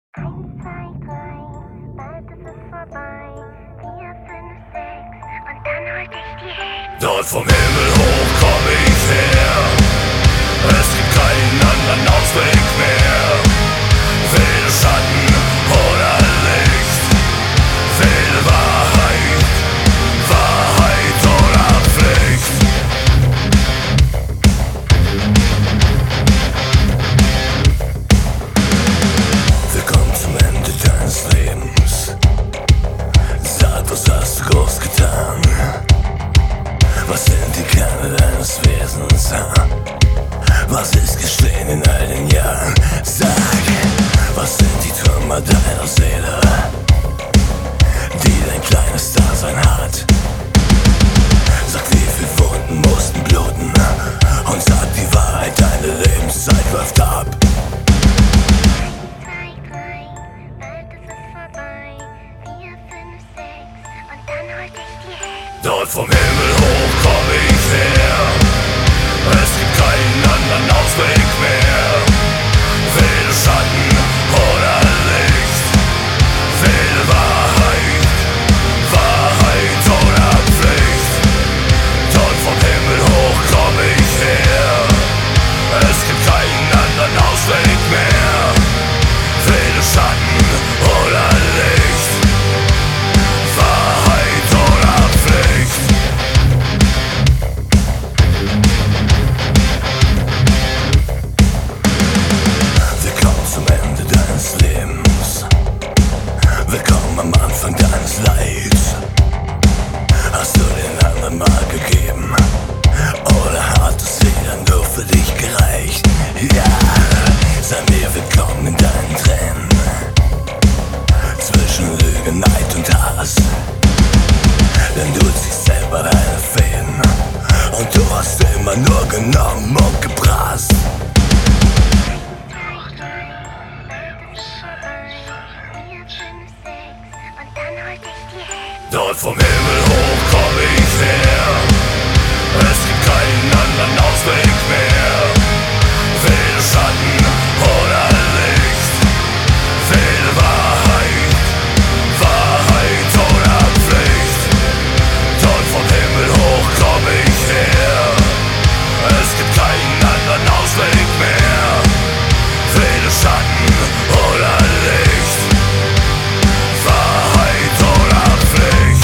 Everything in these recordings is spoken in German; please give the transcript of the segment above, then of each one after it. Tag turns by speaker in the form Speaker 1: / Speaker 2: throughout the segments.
Speaker 1: 1, 2, 3, bald ist es vorbei. 4, 5, 6 und dann holt dich die Hexe.
Speaker 2: Dort vom Himmel hoch komm ich her. Es gibt keinen anderen Ausweg mehr. Wähle Schatten oder Licht. Wähle Wahrheit, Wahrheit oder Pflicht. Willkommen zum Ende deines Lebens. Sag, was hast du groß getan? Was sind die Kerne deines Wesens? Was ist geschehen in all den Jahren? Sag, was sind die Trümmer deiner Seele, die dein kleines Dasein hat? Sag, wie viele Wunden mussten bluten? Und sag die Wahrheit, deine Lebenszeit läuft ab.
Speaker 1: 1, 2, 3, bald ist es vorbei. 4, 5, 6 und dann holt dich die Hexe.
Speaker 2: Dort vom Himmel hoch komm ich her. Es gibt keinen anderen Ausweg mehr. Wähle Schatten oder Licht. Wähle Wahrheit, Wahrheit oder Pflicht. Dort vom Himmel hoch komm ich her. Es gibt keinen anderen Ausweg mehr. Wähle Schatten oder Licht. Wahrheit oder Pflicht. Willkommen zum Ende deines Lebens. Willkommen am Anfang deines Leids. Hast du den anderen mal gegeben? Oder hat es wieder nur für dich gereicht? Ja, sei mir willkommen in deinen Tränen. Zwischen Lüge, Neid und Hass. Denn du ziehst selber deine Fäden. Und du hast immer nur genommen und gebrast.
Speaker 1: 3, 3, bald ist es vorbei. 4, 5, 6 und dann holt dich die Hexe.
Speaker 2: Dort vom Himmel hoch komm ich her. Es gibt keinen anderen Ausweg mehr. Wähle Schatten oder Licht. Wähle Wahrheit, Wahrheit oder Pflicht. Dort vom Himmel hoch komm ich her. Es gibt keinen anderen Ausweg mehr. Wähle Schatten oder Licht. Wahrheit oder Pflicht.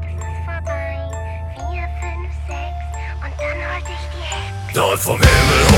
Speaker 2: Dort vom Himmel